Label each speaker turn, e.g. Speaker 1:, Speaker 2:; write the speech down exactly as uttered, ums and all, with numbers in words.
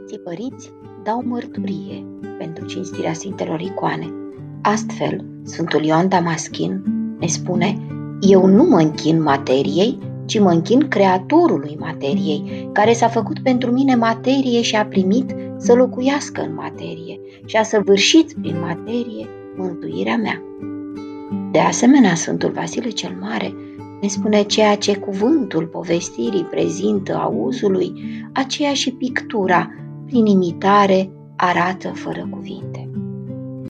Speaker 1: Sfinții Părinți dau mărturie pentru cinstirea Sfintelor Icoane. Astfel, Sfântul Ioan Damaschin ne spune: eu nu mă închin materiei, ci mă închin Creatorului materiei, care s-a făcut pentru mine materie și a primit să locuiască în materie și a săvârșit prin materie mântuirea mea. De asemenea, Sfântul Vasile cel Mare ne spune: ceea ce cuvântul povestirii prezintă auzului, aceea și pictura, prin imitare, arată fără cuvinte.